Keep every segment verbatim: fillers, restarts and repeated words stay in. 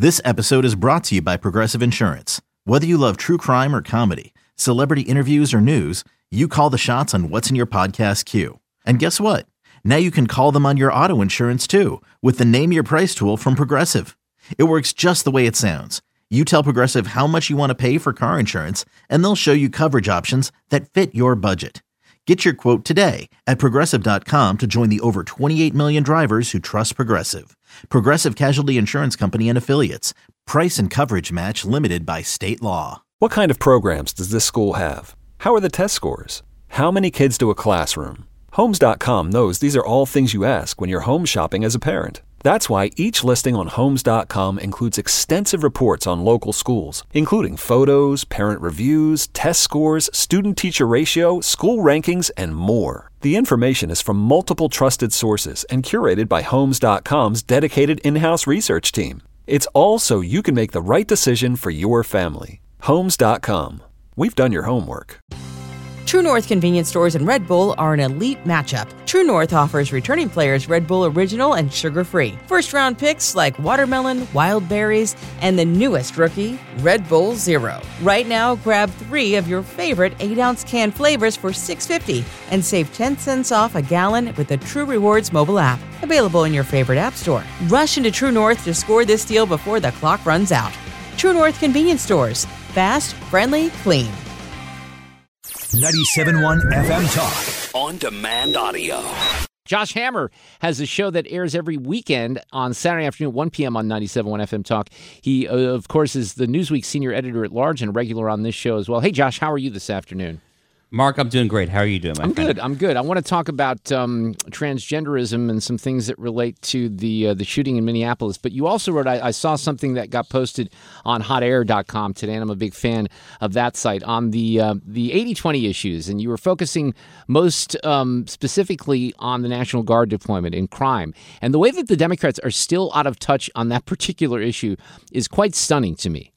This episode is brought to you by Progressive Insurance. Whether you love true crime or comedy, celebrity interviews or news, you call the shots on what's in your podcast queue. And guess what? Now you can call them on your auto insurance too with the Name Your Price tool from Progressive. It works just the way it sounds. You tell Progressive how much you want to pay for car insurance, and they'll show you coverage options that fit your budget. Get your quote today at Progressive dot com to join the over twenty-eight million drivers who trust Progressive. Progressive Casualty Insurance Company and Affiliates. Price and coverage match limited by state law. What kind of programs does this school have? How are the test scores? How many kids to a classroom? Homes dot com knows these are all things you ask when you're home shopping as a parent. That's why each listing on Homes dot com includes extensive reports on local schools, including photos, parent reviews, test scores, student-teacher ratio, school rankings, and more. The information is from multiple trusted sources and curated by Homes dot com's dedicated in-house research team. It's all so you can make the right decision for your family. Homes dot com. We've done your homework. True North convenience stores and Red Bull are an elite matchup. True North offers returning players Red Bull Original and sugar-free. First-round picks like watermelon, wild berries, and the newest rookie, Red Bull Zero. Right now, grab three of your favorite eight-ounce can flavors for six dollars and fifty cents and save ten cents off a gallon with the True Rewards mobile app. Available in your favorite app store. Rush into True North to score this deal before the clock runs out. True North convenience stores. Fast, friendly, clean. ninety-seven point one F M Talk. On demand audio. Josh Hammer has a show that airs every weekend on Saturday afternoon at one p.m. on ninety-seven point one F M Talk. He, uh, of course, is the Newsweek senior editor at large and a regular on this show as well. Hey, Josh, how are you this afternoon? Mark, I'm doing great. How are you doing, my I'm friend? good. I'm good. I want to talk about um, transgenderism and some things that relate to the uh, the shooting in Minneapolis. But you also wrote, I, I saw something that got posted on hot air dot com today, and I'm a big fan of that site, on the uh, the eighty twenty issues. And you were focusing most um, specifically on the National Guard deployment in crime. And the way that the Democrats are still out of touch on that particular issue is quite stunning to me.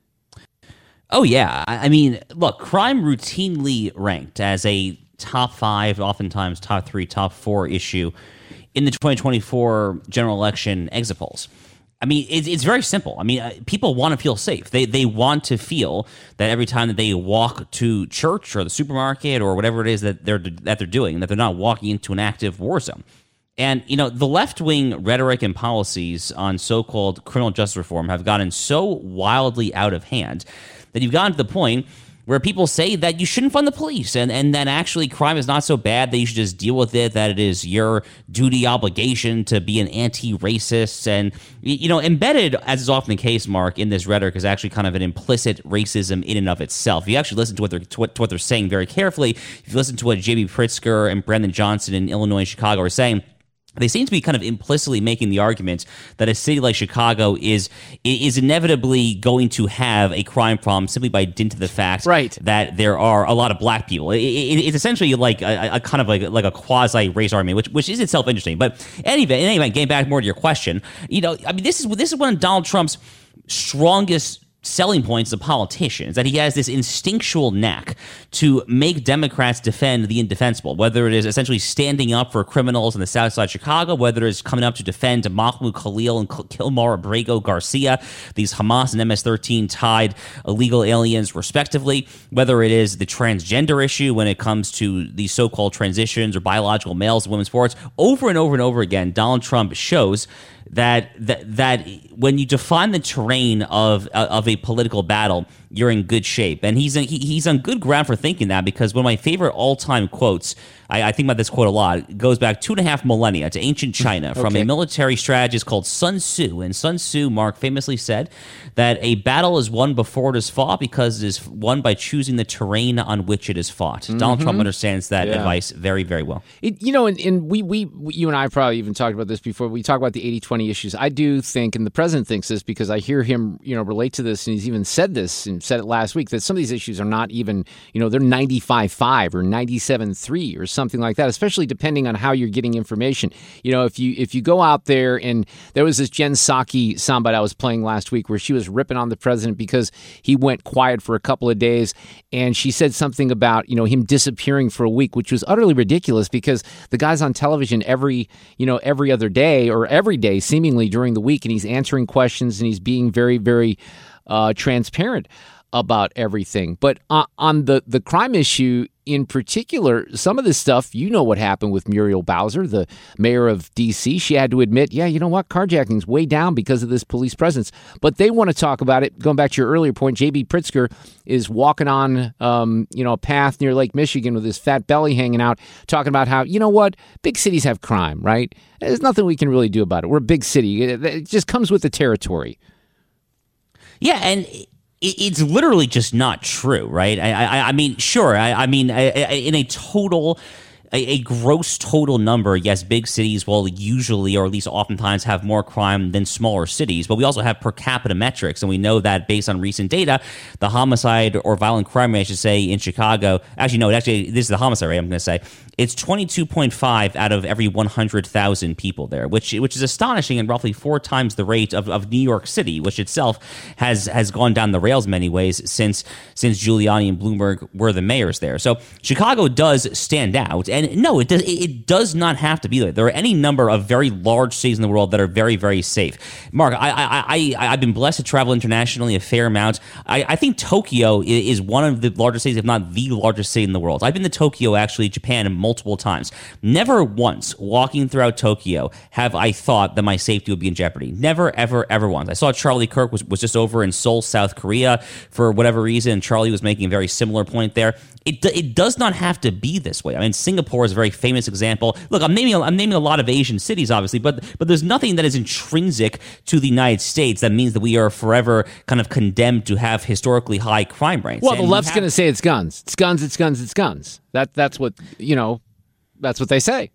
Oh, yeah. I mean, look, crime routinely ranked as a top five, oftentimes top three, top four issue in the twenty twenty-four general election exit polls. I mean, it's, it's very simple. I mean, uh, people want to feel safe. They they want to feel that every time that they walk to church or the supermarket or whatever it is that they're that they're doing, that they're not walking into an active war zone. And, you know, the left-wing rhetoric and policies on so-called criminal justice reform have gotten so wildly out of hand that you've gotten to the point where people say that you shouldn't fund the police and, and that actually crime is not so bad, that you should just deal with it, that it is your duty obligation to be an anti-racist. And, you know, embedded, as is often the case, Mark, in this rhetoric is actually kind of an implicit racism in and of itself. If you actually listen to what they're, to what, to what they're saying very carefully, if you listen to what J B Pritzker and Brandon Johnson in Illinois and Chicago are saying, they seem to be kind of implicitly making the argument that a city like Chicago is is inevitably going to have a crime problem simply by dint of the fact right. that there are a lot of black people. It, it, it's essentially like a, a kind of like, like a quasi race argument, which which is itself interesting. But anyway, in any event, getting back more to your question, you know, I mean, this is this is one of Donald Trump's strongest selling points as a politician, is that he has this instinctual knack to make Democrats defend the indefensible, whether it is essentially standing up for criminals in the south side of Chicago, whether it's coming up to defend Mahmoud Khalil and Kilmar Abrego Garcia, these Hamas and M S thirteen tied illegal aliens respectively, whether it is the transgender issue when it comes to these so-called transitions or biological males in women's sports. Over and over and over again, Donald Trump shows that that that when you define the terrain of of a political battle, you're in good shape. And he's he, he's on good ground for thinking that, because one of my favorite all-time quotes, I, I think about this quote a lot, it goes back two and a half millennia to ancient China from okay. a military strategist called Sun Tzu. And Sun Tzu, Mark, famously said that a battle is won before it is fought because it is won by choosing the terrain on which it is fought. Mm-hmm. Donald Trump understands that yeah. advice very, very well. It, you know, and, and we, we, you and I probably even talked about this before. We talk about the eighty twenty issues. I do think, and the president thinks this because I hear him, you know, relate to this, and he's even said this and said it last week, that some of these issues are not even, you know, they're ninety-five five or ninety-seven three or something like that, especially depending on how you're getting information. You know, if you if you go out there, and there was this Jen Psaki soundbite I was playing last week where she was ripping on the president because he went quiet for a couple of days, and she said something about, you know, him disappearing for a week, which was utterly ridiculous because the guy's on television every, you know, every other day or every day seemingly during the week, and he's answering questions and he's being very, very uh, transparent about everything. But on, on the, the crime issue in particular, some of this stuff, you know what happened with Muriel Bowser, the mayor of D C. She had to admit, yeah, you know what, carjacking's way down because of this police presence. But they want to talk about it. Going back to your earlier point, J B. Pritzker is walking on um, you know, a path near Lake Michigan with his fat belly hanging out, talking about how, you know what, big cities have crime, right? There's nothing we can really do about it. We're a big city. It, it just comes with the territory. Yeah, and it's literally just not true, right? I, I, I mean, sure. I, I mean, I, I, in a total, a, a gross total number, yes, big cities will usually, or at least oftentimes, have more crime than smaller cities. But we also have per capita metrics, and we know that based on recent data, the homicide or violent crime rate, I should say, in Chicago. Actually, no, actually, this is the homicide rate. I'm going to say it's twenty-two point five out of every one hundred thousand people there, which which is astonishing, and roughly four times the rate of, of New York City, which itself has has gone down the rails in many ways since since Giuliani and Bloomberg were the mayors there. So Chicago does stand out, and no, it does it does not have to be there. There are any number of very large cities in the world that are very, very safe. Mark, I I, I I've been blessed to travel internationally a fair amount. I, I think Tokyo is one of the largest cities, if not the largest city in the world. I've been to Tokyo, actually, Japan, multiple times. Never once walking throughout Tokyo have I thought that my safety would be in jeopardy. Never, ever, ever once. I saw Charlie Kirk was, was just over in Seoul, South Korea for whatever reason. Charlie was making a very similar point there. It it does not have to be this way. I mean, Singapore is a very famous example. Look, I'm naming I'm naming a lot of Asian cities, obviously, but but there's nothing that is intrinsic to the United States that means that we are forever kind of condemned to have historically high crime rates. Well, and the left's have- going to say it's guns. It's guns, it's guns, it's guns. That That's what, you know, that's what they say.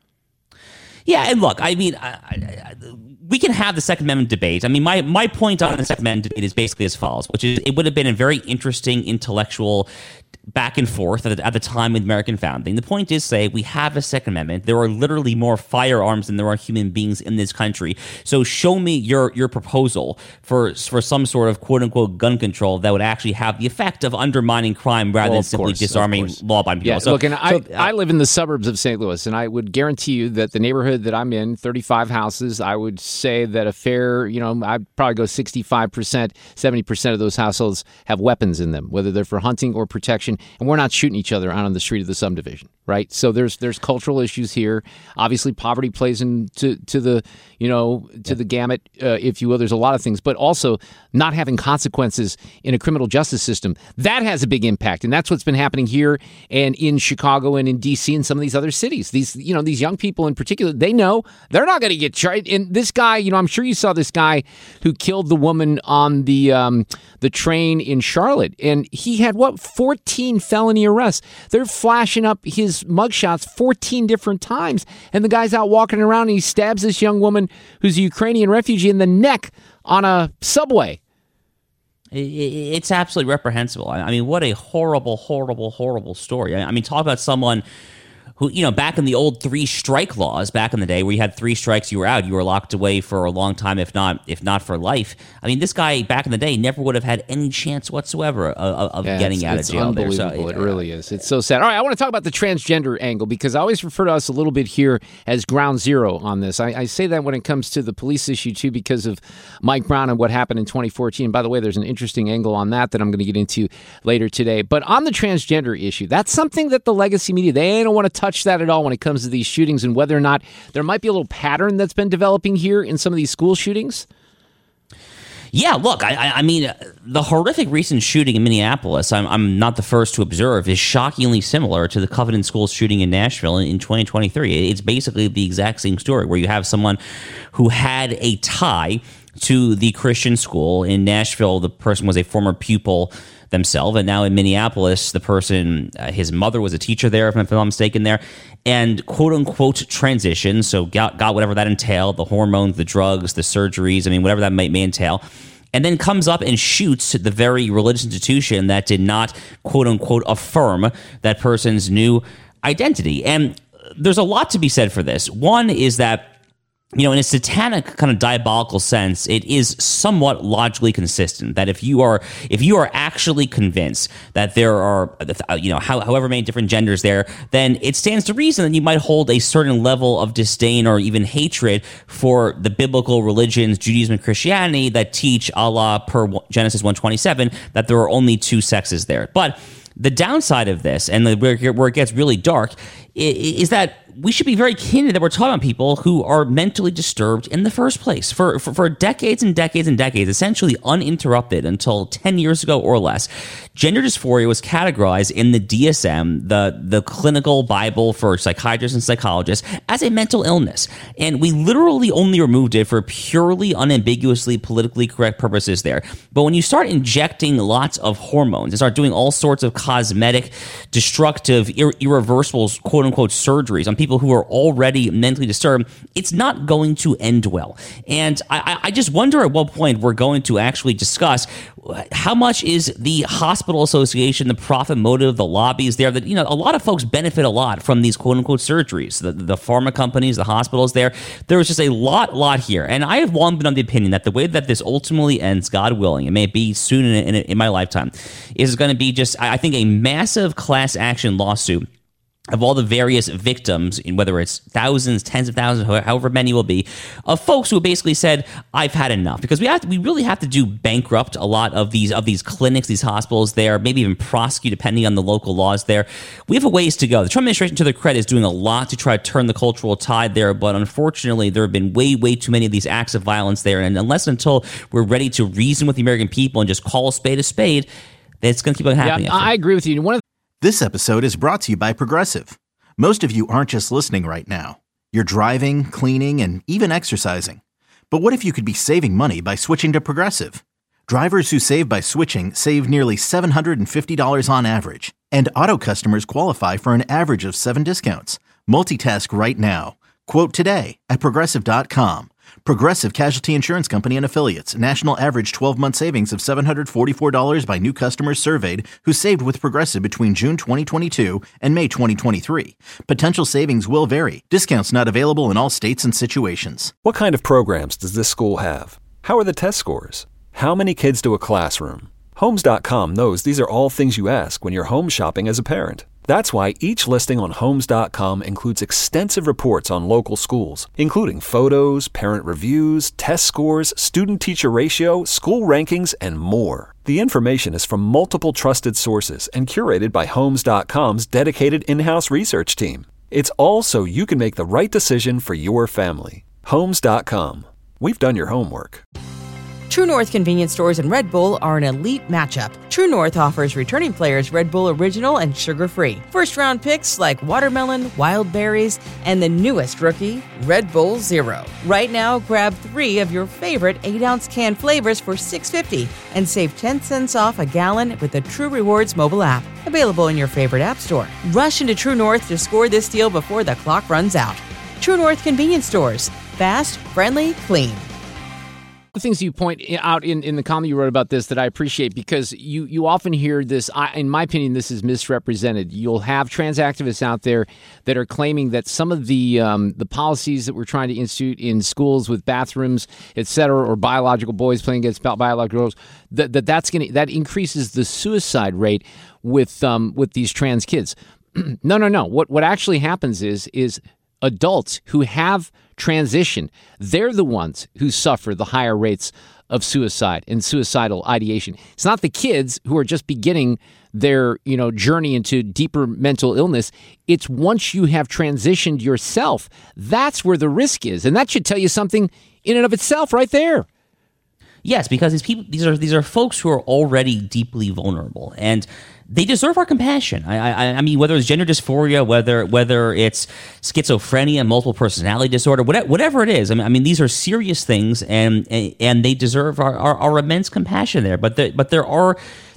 Yeah, and look, I mean, I, I, we can have the Second Amendment debate. I mean, my, my point on the Second Amendment debate is basically as follows, which is it would have been a very interesting intellectual back and forth at the, at the time of the American founding. The point is, say, we have a Second Amendment. There are literally more firearms than there are human beings in this country. So show me your your proposal for for some sort of quote-unquote gun control that would actually have the effect of undermining crime rather Well, than of simply course, disarming law-abiding people. Yeah, so, look, and I, so, uh, I live in the suburbs of Saint Louis, and I would guarantee you that the neighborhood that I'm in, thirty-five houses, I would say that a fair, you know, I'd probably go sixty-five percent, seventy percent of those households have weapons in them, whether they're for hunting or protection, and we're not shooting each other out on the street of the subdivision, right? So there's there's cultural issues here. Obviously, poverty plays into to the, you know, to the gamut, uh, if you will. There's a lot of things, but also not having consequences in a criminal justice system, that has a big impact, and that's what's been happening here and in Chicago and in D C and some of these other cities. These, you know, these young people in particular, they know they're not going to get tried. And this guy, you know, I'm sure you saw this guy who killed the woman on the um, the train in Charlotte, and he had what fourteen felony arrests. They're flashing up his mugshots fourteen different times, and the guy's out walking around and he stabs this young woman who's a Ukrainian refugee in the neck on a subway. It's absolutely reprehensible. I mean, what a horrible, horrible, horrible story. I mean, talk about someone who, you know, back in the old three strike laws back in the day where you had three strikes, you were out, you were locked away for a long time, if not if not for life. I mean, this guy back in the day never would have had any chance whatsoever of, of yeah, getting it's, out it's of jail. Unbelievable. There. So, it really is. It's so sad. All right, I want to talk about the transgender angle because I always refer to us a little bit here as ground zero on this. I, I say that when it comes to the police issue, too, because of Mike Brown and what happened in twenty fourteen. By the way, there's an interesting angle on that that I'm going to get into later today. But on the transgender issue, that's something that the legacy media, they don't want to touch that at all when it comes to these shootings and whether or not there might be a little pattern that's been developing here in some of these school shootings. Yeah, look, I, I mean, the horrific recent shooting in Minneapolis, I'm, I'm not the first to observe, is shockingly similar to the Covenant School shooting in Nashville in, in twenty twenty-three. It's basically the exact same story where you have someone who had a tie to the Christian school. In Nashville, the person was a former pupil themselves, and now in Minneapolis, the person, uh, his mother was a teacher there, if I'm not mistaken, there, and quote-unquote transition, so got, got whatever that entailed, the hormones, the drugs, the surgeries, I mean, whatever that may, may entail, and then comes up and shoots the very religious institution that did not quote-unquote affirm that person's new identity. And there's a lot to be said for this. One is that, you know, in a satanic kind of diabolical sense, it is somewhat logically consistent that if you are if you are actually convinced that there are, you know, how, however many different genders there, then it stands to reason that you might hold a certain level of disdain or even hatred for the biblical religions, Judaism and Christianity, that teach, a la per Genesis one twenty-seven, that there are only two sexes there. But the downside of this, and the, where, where it gets really dark, is that we should be very keen that we're talking about people who are mentally disturbed in the first place. For, for for decades and decades and decades, essentially uninterrupted until ten years ago or less, gender dysphoria was categorized in the D S M, the, the clinical Bible for psychiatrists and psychologists, as a mental illness. And we literally only removed it for purely unambiguously politically correct purposes there. But when you start injecting lots of hormones and start doing all sorts of cosmetic, destructive, ir- irreversible, quote-unquote, surgeries on people people who are already mentally disturbed, it's not going to end well. And I, I just wonder at what point we're going to actually discuss how much is the hospital association, the profit motive, the lobbies there, that, you know, a lot of folks benefit a lot from these quote unquote surgeries, the, the pharma companies, the hospitals there. There's just a lot, lot here. And I have long been on the opinion that the way that this ultimately ends, God willing, it may be soon in, in, in my lifetime, is going to be just, I think, a massive class action lawsuit of all the various victims, in whether it's thousands, tens of thousands, however many will be, of folks who basically said, "I've had enough," because we have to, we really have to do bankrupt a lot of these of these clinics, these hospitals there, maybe even prosecute depending on the local laws there. We have a ways to go. The Trump administration, to their credit, is doing a lot to try to turn the cultural tide there, but unfortunately, there have been way, way too many of these acts of violence there, and unless and until we're ready to reason with the American people and just call a spade a spade, it's going to keep on happening. Yeah, I, I agree with you. One of This episode is brought to you by Progressive. Most of you aren't just listening right now. You're driving, cleaning, and even exercising. But what if you could be saving money by switching to Progressive? Drivers who save by switching save nearly seven hundred fifty dollars on average. And auto customers qualify for an average of seven discounts. Multitask right now. Quote today at Progressive dot com. Progressive Casualty Insurance Company and Affiliates. National average twelve-month savings of seven hundred forty-four dollars by new customers surveyed who saved with Progressive between June twenty twenty-two and May twenty twenty-three. Potential savings will vary. Discounts not available in all states and situations. What kind of programs does this school have? How are the test scores? How many kids do a classroom? Homes dot com knows these are all things you ask when you're home shopping as a parent. That's why each listing on Homes dot com includes extensive reports on local schools, including photos, parent reviews, test scores, student-teacher ratio, school rankings, and more. The information is from multiple trusted sources and curated by Homes dot com's dedicated in-house research team. It's all so you can make the right decision for your family. Homes dot com. We've done your homework. True North convenience stores and Red Bull are an elite matchup. True North offers returning players Red Bull Original and sugar-free. First-round picks like watermelon, wild berries, and the newest rookie, Red Bull Zero. Right now, grab three of your favorite eight-ounce can flavors for six dollars and fifty cents and save ten cents off a gallon with the True Rewards mobile app. Available in your favorite app store. Rush into True North to score this deal before the clock runs out. True North convenience stores. Fast, friendly, clean. the things you point out in, in the column you wrote about this that I appreciate, because you, you often hear this, I, in my opinion, this is misrepresented. You'll have trans activists out there that are claiming that some of the um, the policies that we're trying to institute in schools with bathrooms, et cetera, or biological boys playing against biological girls, that, that that's going to that increases the suicide rate with um, with these trans kids. no, no, no. What what actually happens is is adults who have transitioned, they're the ones who suffer the higher rates of suicide and suicidal ideation. It's not the kids who are just beginning their, you know, journey into deeper mental illness. It's once you have transitioned yourself, that's where the risk is. And that should tell you something in and of itself right there. Yes, because these people, these are these are folks who are already deeply vulnerable, and they deserve our compassion. I, I, I mean, whether it's gender dysphoria, whether whether it's schizophrenia, multiple personality disorder, whatever, whatever it is. I mean, I mean, these are serious things, and and they deserve our, our, our immense compassion there. But the, but there are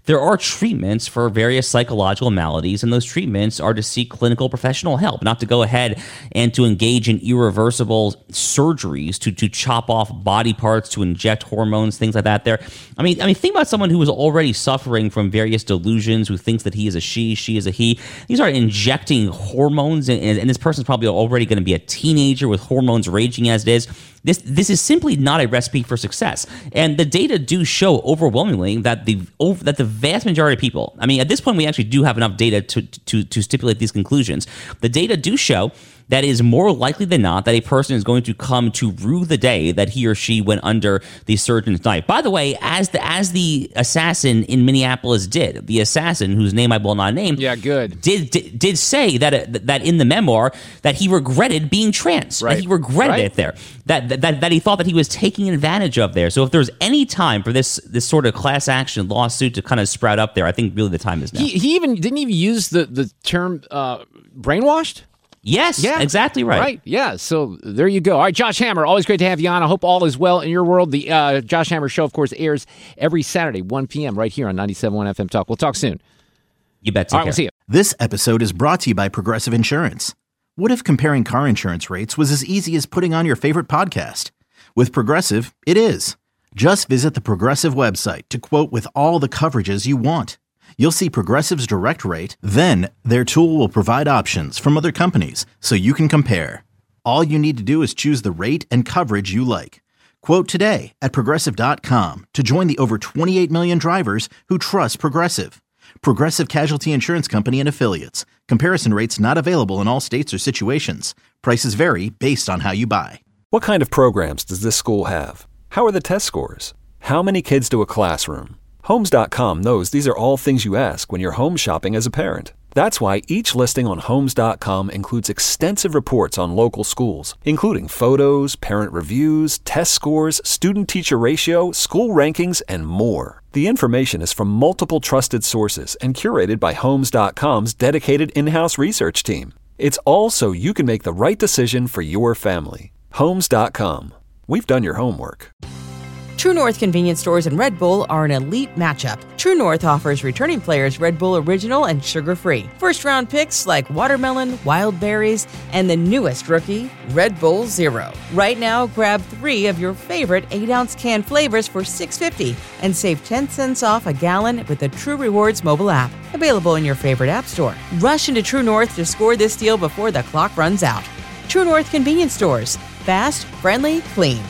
there are treatments for various psychological maladies, and those treatments are to seek clinical professional help, not to go ahead and to engage in irreversible surgeries to to chop off body parts, to inject hormones, things like that. There, I mean, I mean, think about someone who is already suffering from various delusions, who thinks that he is a she, she is a he. These are injecting hormones, and, and this person's probably already going to be a teenager with hormones raging as it is. This this is simply not a recipe for success, and the data do show overwhelmingly that the over, that the vast majority of people. I mean, at this point, we actually do have enough data to to to stipulate these conclusions. The data do show that it is more likely than not that a person is going to come to rue the day that he or she went under the surgeon's knife. By the way, as the as the assassin in Minneapolis did, the assassin whose name I will not name, yeah, good, did did, did say that that in the memoir that he regretted being trans, right? That he regretted right. it there. That, that that he thought that he was taking advantage of there. So if there's any time for this this sort of class action lawsuit to kind of sprout up there, I think really the time is now. He, he even didn't even use the the term uh, brainwashed. Yes, yeah, exactly right. Right, yeah. So there you go. All right, Josh Hammer, always great to have you on. I hope all is well in your world. The uh, Josh Hammer Show, of course, airs every Saturday, one p.m. right here on ninety-seven point one F M Talk. We'll talk soon. You bet. All right, we'll see you. This episode is brought to you by Progressive Insurance. What if comparing car insurance rates was as easy as putting on your favorite podcast? With Progressive, it is. Just visit the Progressive website to quote with all the coverages you want. You'll see Progressive's direct rate, then their tool will provide options from other companies so you can compare. All you need to do is choose the rate and coverage you like. Quote today at Progressive dot com to join the over twenty-eight million drivers who trust Progressive. Progressive Casualty Insurance Company and Affiliates. Comparison rates not available in all states or situations. Prices vary based on how you buy. What kind of programs does this school have? How are the test scores? How many kids do a classroom? Homes dot com knows these are all things you ask when you're home shopping as a parent. That's why each listing on Homes dot com includes extensive reports on local schools, including photos, parent reviews, test scores, student-teacher ratio, school rankings, and more. The information is from multiple trusted sources and curated by Homes dot com's dedicated in-house research team. It's all so you can make the right decision for your family. Homes dot com. We've done your homework. True North convenience stores and Red Bull are an elite matchup. True North offers returning players Red Bull Original and sugar-free. First-round picks like watermelon, wild berries, and the newest rookie, Red Bull Zero. Right now, grab three of your favorite eight-ounce can flavors for six dollars and fifty cents and save ten cents off a gallon with the True Rewards mobile app. Available in your favorite app store. Rush into True North to score this deal before the clock runs out. True North convenience stores. Fast, friendly, clean.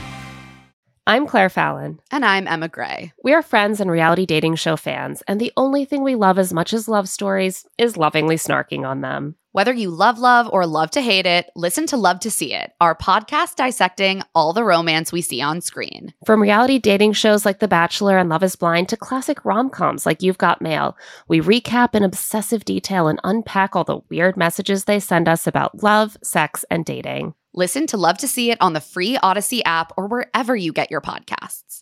I'm Claire Fallon. And I'm Emma Gray. We are friends and reality dating show fans, and the only thing we love as much as love stories is lovingly snarking on them. Whether you love love or love to hate it, listen to Love to See It, our podcast dissecting all the romance we see on screen. From reality dating shows like The Bachelor and Love is Blind to classic rom-coms like You've Got Mail, we recap in obsessive detail and unpack all the weird messages they send us about love, sex, and dating. Listen to Love to See It on the free Odyssey app or wherever you get your podcasts.